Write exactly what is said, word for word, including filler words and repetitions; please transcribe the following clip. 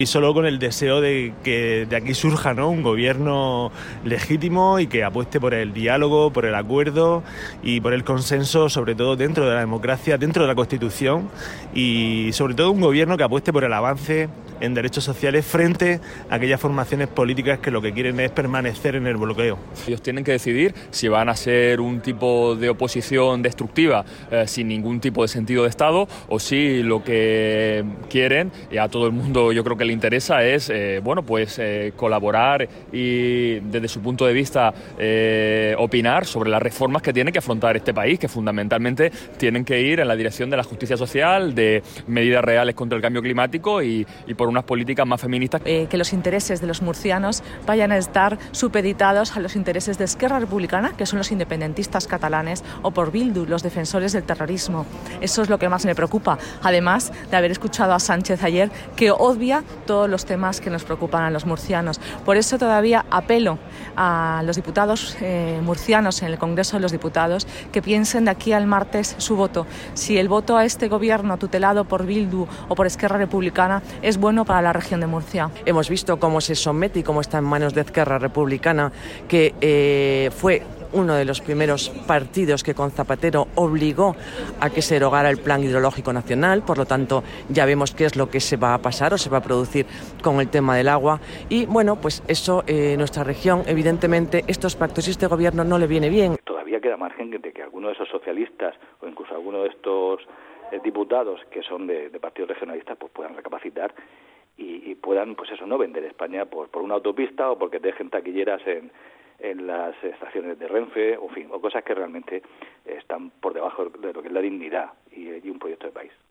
Y solo con el deseo de que de aquí surja, ¿no?, un gobierno legítimo y que apueste por el diálogo, por el acuerdo y por el consenso, sobre todo dentro de la democracia, dentro de la Constitución, y sobre todo un gobierno que apueste por el avance en derechos sociales frente a aquellas formaciones políticas que lo que quieren es permanecer en el bloqueo. Ellos tienen que decidir si van a ser un tipo de oposición destructiva eh, sin ningún tipo de sentido de Estado, o si lo que quieren, y a todo el mundo yo creo que le interesa, es eh, bueno pues eh, colaborar y desde su punto de vista eh, opinar sobre las reformas que tiene que afrontar este país, que fundamentalmente tienen que ir en la dirección de la justicia social, de medidas reales contra el cambio climático y, y por unas políticas más feministas. Eh, que los intereses de los murcianos vayan a estar supeditados a los intereses de Esquerra Republicana, que son los independentistas catalanes, o por Bildu, los defensores del terrorismo. Eso es lo que más me preocupa, además de haber escuchado a Sánchez ayer, que obvia todos los temas que nos preocupan a los murcianos. Por eso todavía apelo a los diputados eh, murcianos en el Congreso de los Diputados que piensen de aquí al martes su voto. Si el voto a este gobierno tutelado por Bildu o por Esquerra Republicana es bueno para la región de Murcia. Hemos visto cómo se somete y cómo está en manos de Esquerra Republicana, que eh, fue uno de los primeros partidos que con Zapatero obligó a que se derogara el Plan Hidrológico Nacional. Por lo tanto, ya vemos qué es lo que se va a pasar o se va a producir con el tema del agua. Y bueno, pues eso, eh, nuestra región, evidentemente, estos pactos y este gobierno no le viene bien. Todavía queda margen de que alguno de esos socialistas o incluso alguno de estos eh, diputados que son de, de partidos regionalistas pues puedan recapacitar y, y puedan, pues eso, no vender España por, por una autopista o porque dejen taquilleras en en las estaciones de Renfe, o, en fin, o cosas que realmente están por debajo de lo que es la dignidad y, y un proyecto de país.